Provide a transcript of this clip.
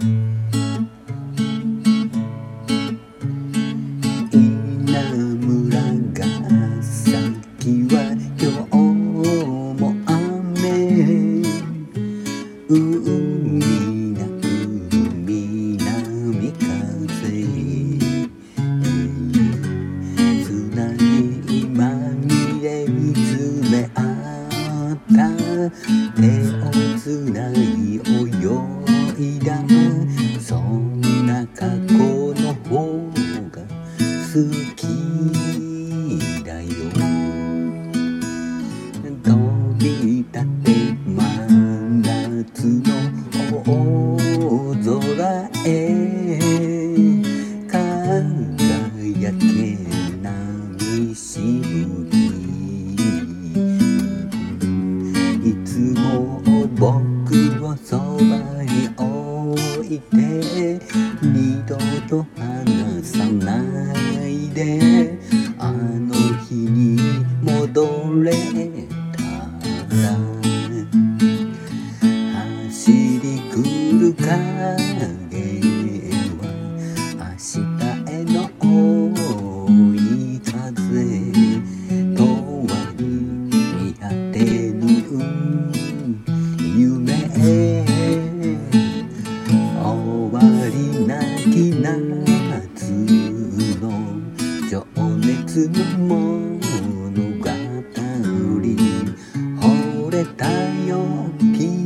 稲村ヶ崎は今日も雨、海なく南風、砂にまみれ見つめ合った手をつない泳いだ、そんな過去の方が好きだよ。飛び立て真夏の大空へ、輝け波しぶき、いつも僕をそばに置いて二度と離さないで、あの日に戻れたら、走り来る影は明日への追い風、永遠に見果てぬ夢、終わりなき夏の情熱の物語、惚れたよ君